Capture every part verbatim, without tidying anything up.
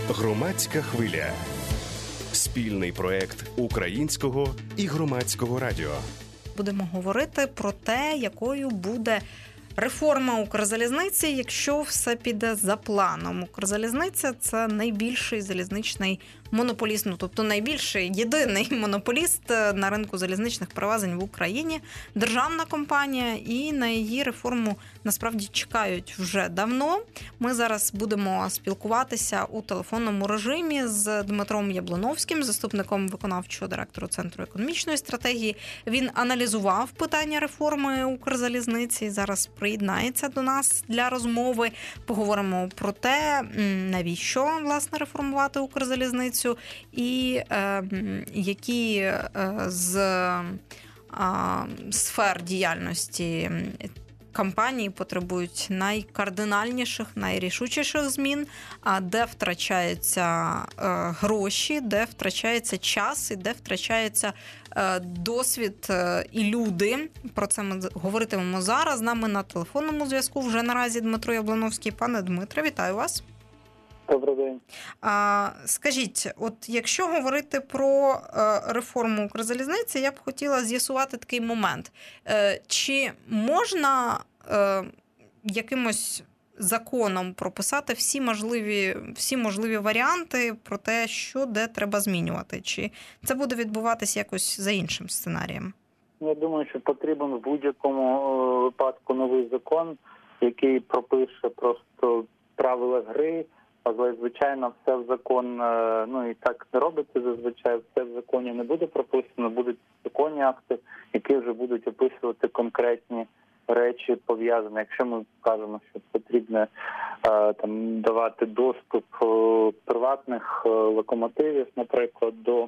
Громадська хвиля. Спільний проект Українського і Громадського радіо. Будемо говорити про те, якою буде реформа Укрзалізниці, якщо все піде за планом. Укрзалізниця – це найбільший залізничний монополіст, ну, тобто найбільший, єдиний монополіст на ринку залізничних перевезень в Україні, державна компанія, і на її реформу насправді чекають вже давно. Ми зараз будемо спілкуватися у телефонному режимі з Дмитром Яблоновським, заступником виконавчого директора Центру економічної стратегії. Він аналізував питання реформи Укрзалізниці, зараз приєднається до нас для розмови. Поговоримо про те, навіщо, власне, реформувати Укрзалізницю, і е, які е, з е, сфер діяльності компанії потребують найкардинальніших, найрішучіших змін, а де втрачаються е, гроші, де втрачається час і де втрачається е, досвід е, і люди. Про це ми говоритимемо зараз. З нами на телефонному зв'язку вже наразі Дмитро Яблоновський. Пане Дмитре, вітаю вас. Добрий день. А, скажіть, от якщо говорити про е, реформу Укрзалізниці, я б хотіла з'ясувати такий момент. Е, чи можна е, якимось законом прописати всі можливі, всі можливі варіанти про те, що де треба змінювати? Чи це буде відбуватися якось за іншим сценарієм? Я думаю, що потрібен в будь-якому випадку новий закон, який пропише просто правила гри. Але, звичайно, все в закон, ну і так не робиться зазвичай, все в законі не буде прописано, будуть законні акти, які вже будуть описувати конкретні речі пов'язані. Якщо ми кажемо, що потрібно там давати доступ приватних локомотивів, наприклад, до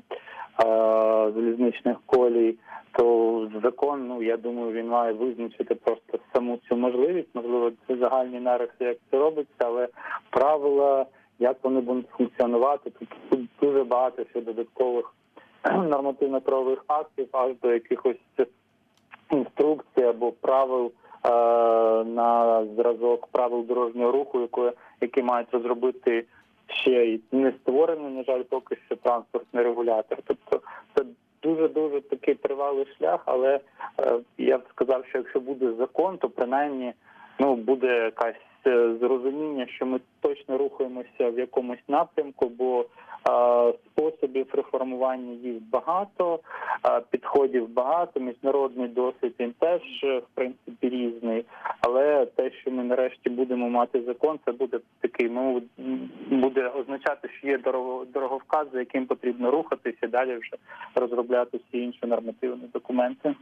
залізничних колій, то закон, ну, я думаю, він має визначити просто саму цю можливість. Можливо, це загальні нариси, як це робиться, але правила, як вони будуть функціонувати, тут, тут дуже багато ще додаткових нормативно-правових актів, аж до якихось інструкцій або правил е- на зразок правил дорожнього руху, які, які мають розробити ще й не створений, на жаль, поки що транспортний регулятор. Тобто це дуже-дуже такий тривалий шлях, але е, я б сказав, що якщо буде закон, то принаймні ну, буде якась е, зрозуміння, що ми точно рухаємося в якомусь напрямку, бо е, способів реформування їх багато, е, підходів багато, міжнародний досвід він теж, в принципі, різний, але те, що ми нарешті будемо мати закон, це буде такий, ну, буде означати, що є дорого, дороговказ, за яким потрібно рухатися, і далі вже розробляти всі інші нормативні документи.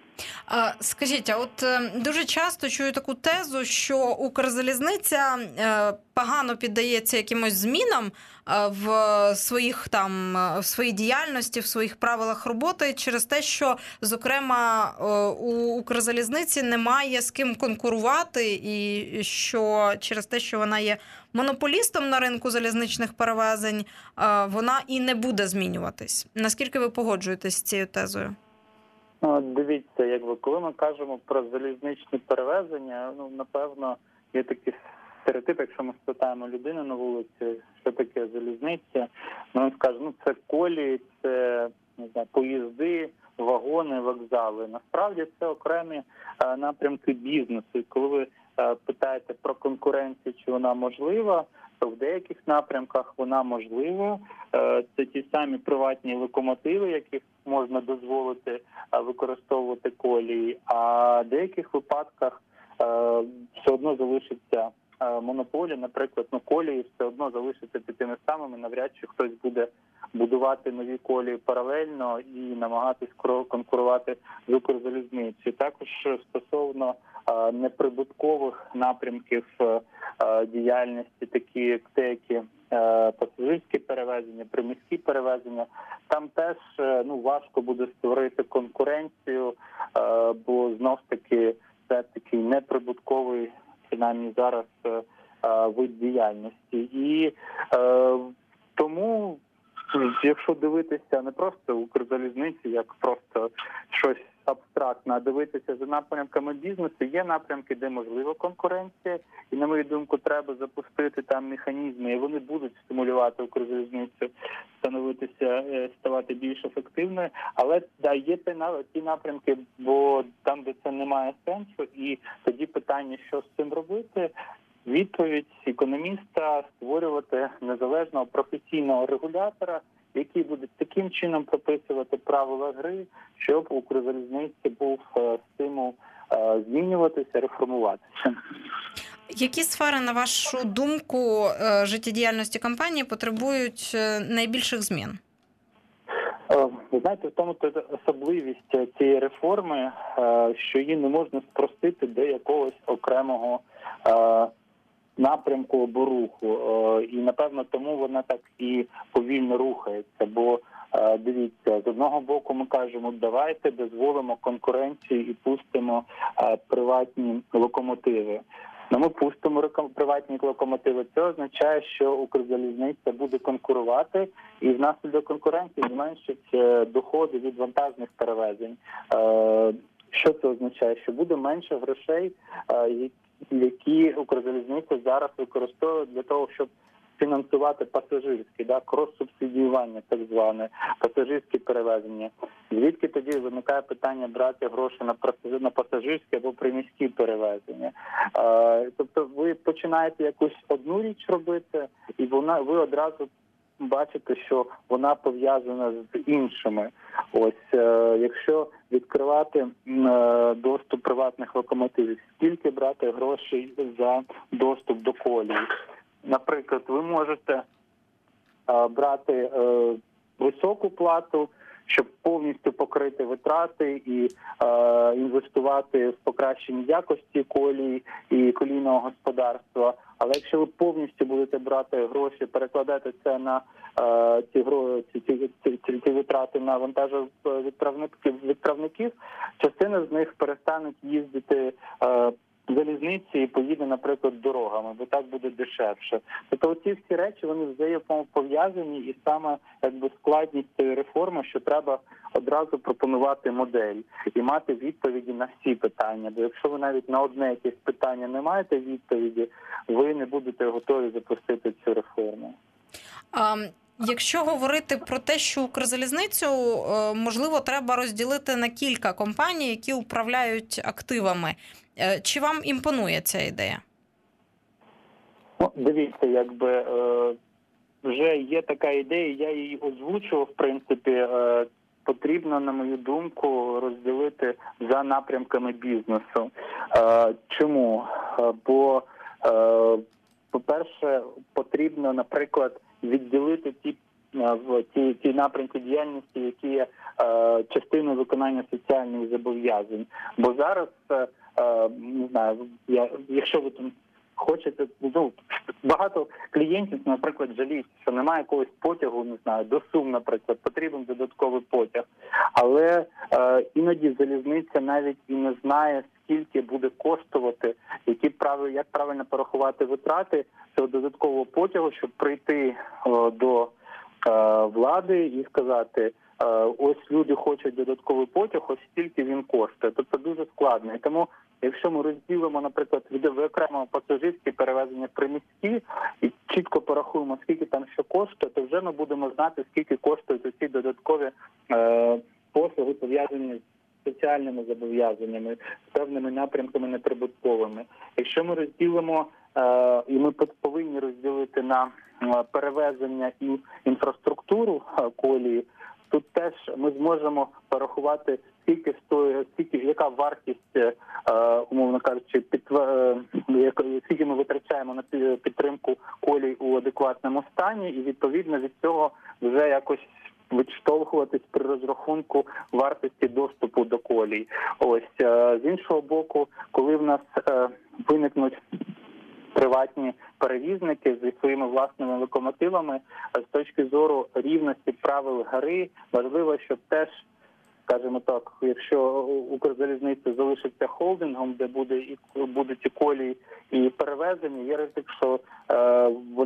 Скажіть, а от дуже часто чую таку тезу, що Укрзалізниця погано піддається якимось змінам в своїх там в своїй діяльності, в своїх правилах роботи через те, що, зокрема, у Укрзалізниці немає з ким конкурувати, і що через те, що вона є монополістом на ринку залізничних перевезень, вона і не буде змінюватись. Наскільки ви погоджуєтесь з цією тезою? Ну, дивіться, якби коли ми кажемо про залізничні перевезення, ну, напевно, є такий стереотип, якщо ми спитаємо людину на вулиці, що таке залізниця, ну, він скаже, ну, це колії, це, не знаю, поїзди, вагони, вокзали. Насправді це окремі а, напрямки бізнесу. І коли ви а, питаєте про конкуренцію, чи вона можлива, то в деяких напрямках вона можлива. Це ті самі приватні локомотиви, яких можна дозволити використовувати колії, а в деяких випадках все одно залишиться монополія, наприклад, ну, колії все одно залишаться такими самими, навряд чи хтось буде будувати нові колії паралельно і намагатись конкурувати з Укрзалізницею. Також стосовно неприбуткових напрямків діяльності, такі як деякі пасажирські перевезення, приміські перевезення, там теж ну, важко буде створити конкуренцію, бо знов ж таки це такий неприбутковий, принаймні зараз, вид діяльності. І е, тому, якщо дивитися не просто Укрзалізниці, як просто щось абстрактно, а дивитися за напрямками бізнесу. Є напрямки, де можлива конкуренція, і, на мою думку, треба запустити там механізми, і вони будуть стимулювати Укрзалізницю становитися, ставати більш ефективною. Але да, є ті напрямки, бо там, де це не має сенсу, і тоді питання, що з цим робити. Відповідь економіста – створювати незалежного професійного регулятора, який буде таким чином прописувати правила гри, щоб у Укрзалізниці був стимул змінюватися, реформуватися. Які сфери, на вашу думку, життєдіяльності компанії потребують найбільших змін? Ви знаєте, в тому то особливість цієї реформи, що її не можна спростити до якогось окремого напрямку або руху. І, напевно, тому вона так і повільно рухається. Бо, дивіться, з одного боку ми кажемо, давайте дозволимо конкуренцію і пустимо приватні локомотиви. Ну, ми пустимо приватні локомотиви. Це означає, що Укрзалізниця буде конкурувати, і внаслідок конкуренції зменшить доходи від вантажних перевезень. Що це означає? Що буде менше грошей, які Укрзалізниця зараз використовує для того, щоб фінансувати пасажирські, да, крос-субсидіювання, так зване, пасажирські перевезення. Звідки тоді виникає питання брати гроші на пасажирські або приміські перевезення? Тобто ви починаєте якусь одну річ робити, і вона ви одразу бачите, що вона пов'язана з іншими. Ось, е, якщо відкривати е, доступ приватних локомотивів, скільки брати грошей за доступ до колії? Наприклад, ви можете е, брати е, високу плату, щоб повністю покрити витрати і е, інвестувати в покращення якості колії і колійного господарства. Але якщо ви повністю будете брати гроші, перекладати це на е, ці, ці, ці, ці, ці, ці витрати на вантажовідправників, відправників, частина з них перестануть їздити е, залізниці і поїде, наприклад, дорогами, бо так буде дешевше. Тобто ці всі речі, вони взаємопов'язані, і саме якби складність цієї реформи, що треба одразу пропонувати модель і мати відповіді на всі питання. Бо якщо ви навіть на одне якесь питання не маєте відповіді, ви не будете готові запустити цю реформу. А... Якщо говорити про те, що Укрзалізницю, можливо, треба розділити на кілька компаній, які управляють активами. Чи вам імпонує ця ідея? Ну, дивіться, якби е, вже є така ідея, я її озвучував, в принципі, е, потрібно, на мою думку, розділити за напрямками бізнесу. Е, чому? Е, бо, е, по-перше, потрібно, наприклад, відділити ті в ті, ті напрямки діяльності, які є е, частиною виконання соціальних зобов'язань. Бо зараз, е, не знаю, я, якщо ви там хочете, ну, багато клієнтів, наприклад, жаліють, що немає якогось потягу, не знаю, до Сум, наприклад, потрібен додатковий потяг. Але е, іноді залізниця навіть і не знає, скільки буде коштувати, які прави, як правильно порахувати витрати цього додаткового потягу, щоб прийти е, до влади і сказати, ось люди хочуть додатковий потяг, ось стільки він коштує. Тобто дуже складно. І тому, якщо ми розділимо, наприклад, окремо пасажирські перевезення приміські і чітко порахуємо, скільки там що коштує, то вже ми будемо знати, скільки коштують ці додаткові е, послуги, пов'язані з соціальними зобов'язаннями, з певними напрямками неприбутковими. Якщо ми розділимо, е, і ми повинні розділити на перевезення і інфраструктуру колії, тут теж ми зможемо порахувати, скільки стоїть, скільки, яка вартість, е, умовно кажучи, під, е, скільки ми витрачаємо на підтримку колій у адекватному стані, і відповідно від цього вже якось відштовхуватись при розрахунку вартості доступу до колій. Ось, е, з іншого боку, коли в нас е, виникнуть приватні перевізники зі своїми власними локомотивами, з точки зору рівності правил гри, важливо, щоб теж, скажімо так, якщо Укрзалізниця залишиться холдингом, де буде і будуть і колії, і перевезення, є ризик, що е, вона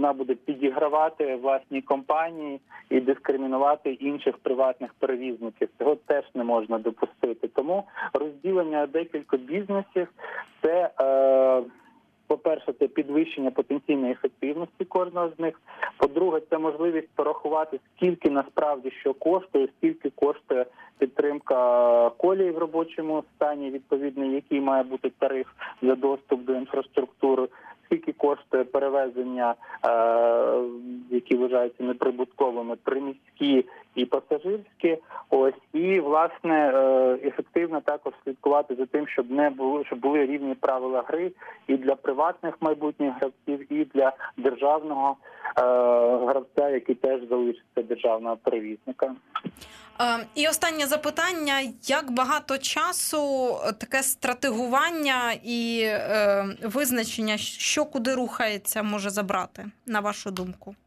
вона буде підігравати власній компанії і дискримінувати інших приватних перевізників. Цього теж не можна допустити. Тому розділення декількох бізнесів – це, е, по-перше, це підвищення потенційної ефективності кожного з них. По-друге, це можливість порахувати, скільки насправді що коштує, скільки коштує підтримка колії в робочому стані, відповідно, який має бути тариф за доступ до інфраструктури, скільки коштує перевезення, е, які вважаються неприбутковими, приміські і пасажирські. Ось, і, власне, е, ефективно також слідкувати за тим, щоб не було, щоб були рівні правила гри і для приватних майбутніх гравців, і для державного е, гравця, який теж залишиться державного перевізника. І останнє запитання. Як багато часу таке стратегування і е, визначення, що куди рухається, може забрати, на вашу думку?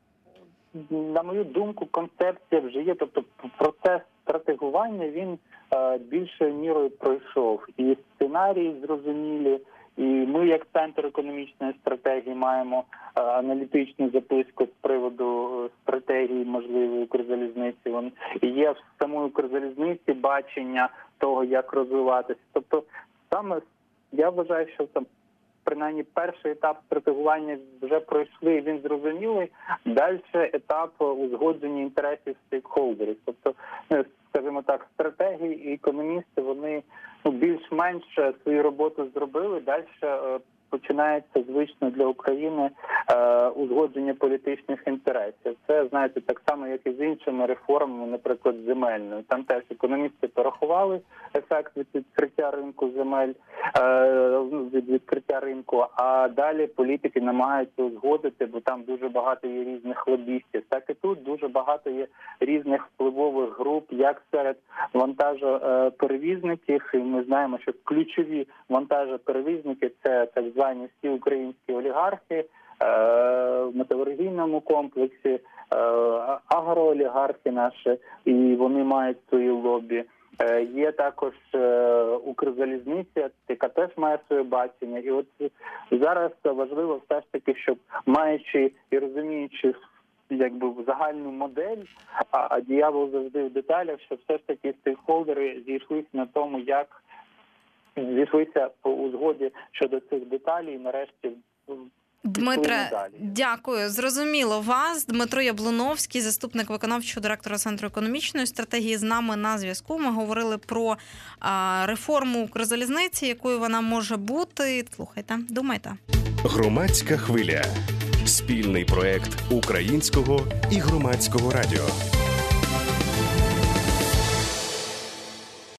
На мою думку, концепція вже є. Тобто процес стратегування, він е, більшою мірою пройшов. І сценарії зрозумілі, і ми, як Центр економічної стратегії, маємо е, аналітичну записку з приводу стратегії можливої Укрзалізниці. Вон, і є в самої Укрзалізниці бачення того, як розвиватися. Тобто саме я вважаю, що там принаймні перший етап стратегування вже пройшли, і він зрозумілий. Далі етап узгодження інтересів стейкхолдерів. Тобто, скажімо так, стратегії і економісти, вони ну, більш-менш свою роботу зробили. Далі починається звично для України е, узгодження політичних інтересів. Це, знаєте, так само, як і з іншими реформами, наприклад, земельною. Там теж економісти порахували ефект від відкриття ринку земель, е, від відкриття ринку, а далі політики намагаються узгодити, бо там дуже багато є різних лобістів. Так і тут дуже багато є різних впливових груп, як серед вантажоперевізників, і ми знаємо, що ключові вантажоперевізники – це так звані всі українські олігархи в металургійному комплексі, агроолігархи наші, і вони мають свої лобі. Є також Укрзалізниця, яка теж має своє бачення. І от зараз важливо все ж таки, щоб маючи і розуміючи якби загальну модель, а дьявол завжди в деталях, щоб все ж таки стейкхолдери зійшлися на тому, як зійшлися по узгоді щодо цих деталей і нарешті Дмитре, дякую. Зрозуміло вас. Дмитро Яблуновський, заступник виконавчого директора Центру економічної стратегії, з нами на зв'язку. Ми говорили про а, реформу Укрзалізниці, якою вона може бути. Слухайте, думайте. Громадська хвиля. Спільний проект Українського і Громадського радіо.